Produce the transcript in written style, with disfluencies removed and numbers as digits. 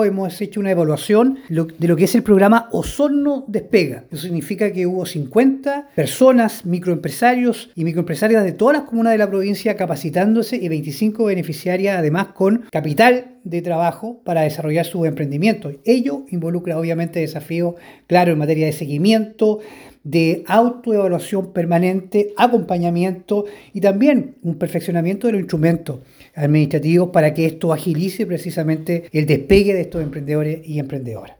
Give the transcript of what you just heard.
hemos hecho una evaluación de lo que es el programa Osorno Despega. Eso significa que hubo 50 personas, microempresarios y microempresarias de todas las comunas de la provincia capacitándose y 25 beneficiarias además con capital de trabajo para desarrollar sus emprendimientos. Ello involucra obviamente desafíos, claro, en materia de seguimiento, de autoevaluación permanente, acompañamiento y también un perfeccionamiento de los instrumentos administrativos para que esto agilice precisamente el despegue de estos emprendedores y emprendedoras.